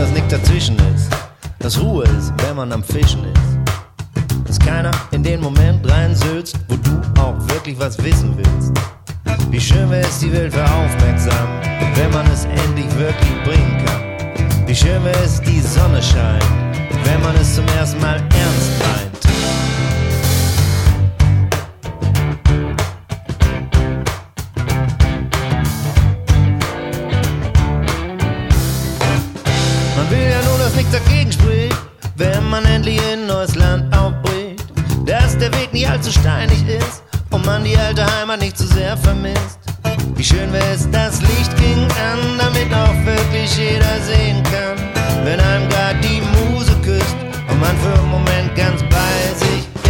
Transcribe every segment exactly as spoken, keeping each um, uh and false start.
dass nichts dazwischen ist, dass Ruhe ist, wenn man am Fischen ist, dass keiner in den Moment reinsülzt, wo du auch wirklich was wissen willst. Wie schön wäre es, die Welt wäre aufmerksam, wenn man es endlich wirklich bringen kann. Wie schön wäre es, die Sonne scheint, wenn man es zum ersten Mal ernst meint. Man will ja nur, dass nichts dagegen spricht, wenn man endlich in neues Land aufbricht, dass der Weg nicht allzu steinig ist und man die alte Heimat nicht zu sehr vermisst. Wie schön wäre es, das Licht ging an, damit auch wirklich jeder sehen kann, wenn einem grad die Muse küsst und man für einen Moment ganz bei sich ist.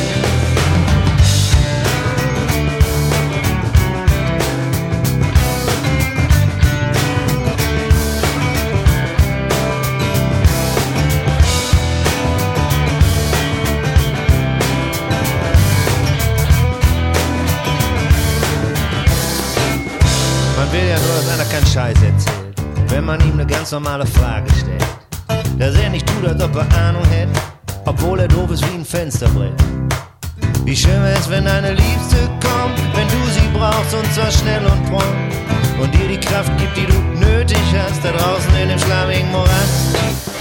Man will ja nur, dass einer keinen Scheiß erzählt, wenn man ihm eine ganz normale Frage stellt. Dass er nicht tut, als ob er Ahnung hätte, obwohl er doof ist wie ein Fensterbrett. Wie schön wäre es, wenn deine Liebste kommt, wenn du sie brauchst und zwar schnell und prompt, und dir die Kraft gibt, die du nötig hast, da draußen in dem schlammigen Morast.